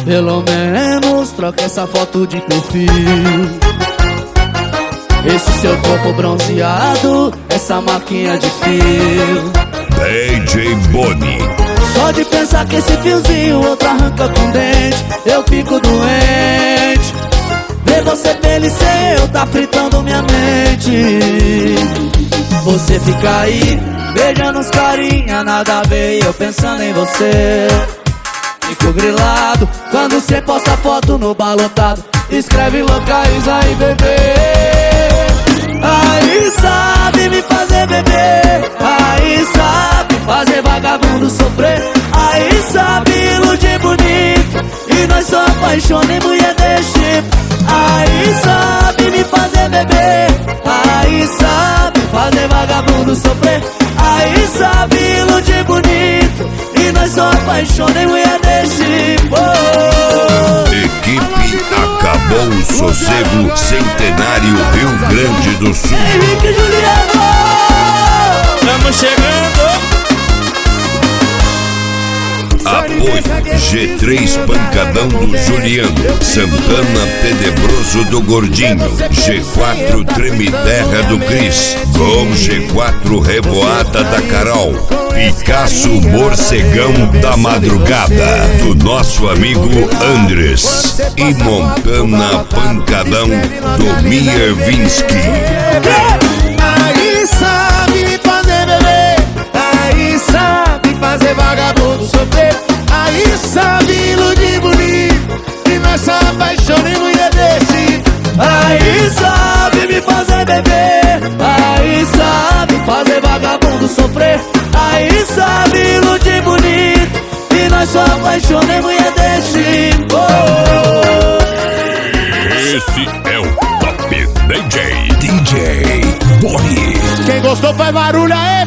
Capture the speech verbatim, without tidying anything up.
Pelo menos troca essa foto de perfil. Esse seu corpo bronzeado, essa marquinha de fio. D J Boni. Só de pensar que esse fiozinho outro arranca com dente, eu fico doente. Ver você feliz sem eu tá fritando minha mente. Você fica aí, beijando uns carinha, nada a ver, e eu pensando em você. Fico grilado quando cê posta foto no balotado, escreve locais aí, bebê. Aí sabe me fazer beber, aí sabe fazer vagabundo sofrer, aí sabe iludir bonito, e nós só apaixona em mulher desse tipo. Aí sabe me fazer beber, aí sabe fazer vagabundo sofrer, aí sabe iludir bonito, e nós só apaixona em mulher desse tipo. Equipe Acabou o Sossego Centenário Rio Grande do Sul. Henrique e Juliano, estamos chegando. Apoio G três Pancadão do Juliano, Santana Tenebroso do Gordinho, G quatro Treme Terra do Cris, com G quatro Revoada da Carol, Picasso Morcegão da Madrugada, do nosso amigo Andres, e Montana Pancadão do Miervinsky. aí sabe me fazer beber, aí sabe fazer vagabundo sofrer, aí sabe iludir bonito, e nós só apaixona em mulher desse. Aí sabe me fazer beber, aí sabe fazer vagabundo sofrer, aí sabe iludir bonito, e nós só apaixona em mulher desse. Oh. Esse é o Top D J, D J Boni. Quem gostou faz barulho aí.